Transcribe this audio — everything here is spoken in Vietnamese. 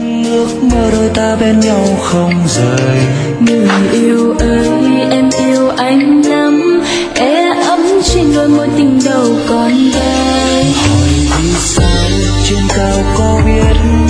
ước mơ đôi ta bên nhau không rời. Người yêu ơi em yêu anh lắm, e ấm trên đôi môi tình đầu còn đây. Hỏi vì sao trên cao có biết